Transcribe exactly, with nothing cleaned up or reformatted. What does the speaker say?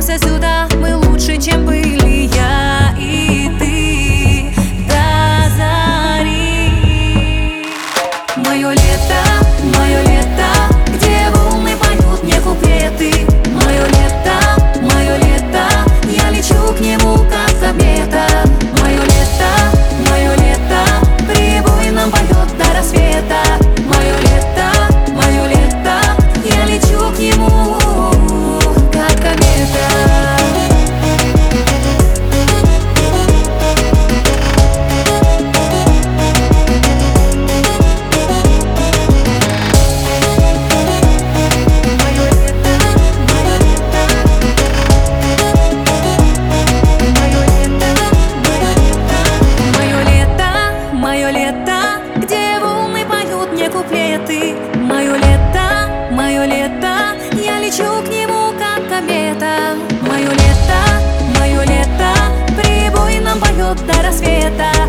вернемся сюда, мы лучше, чем были я и ты до зари. Мое лето, мое лето, где волны поют мне куплеты. Мое лето, мое лето, я лечу к нему, как комета. Мое лето, мое лето, прибой нам поет до рассвета. Мое лето, мое лето, я лечу к нему, как комета. Куплеты. Мое лето, мое лето, я лечу к нему, как комета. Мое лето, мое лето, прибой нам поет до рассвета.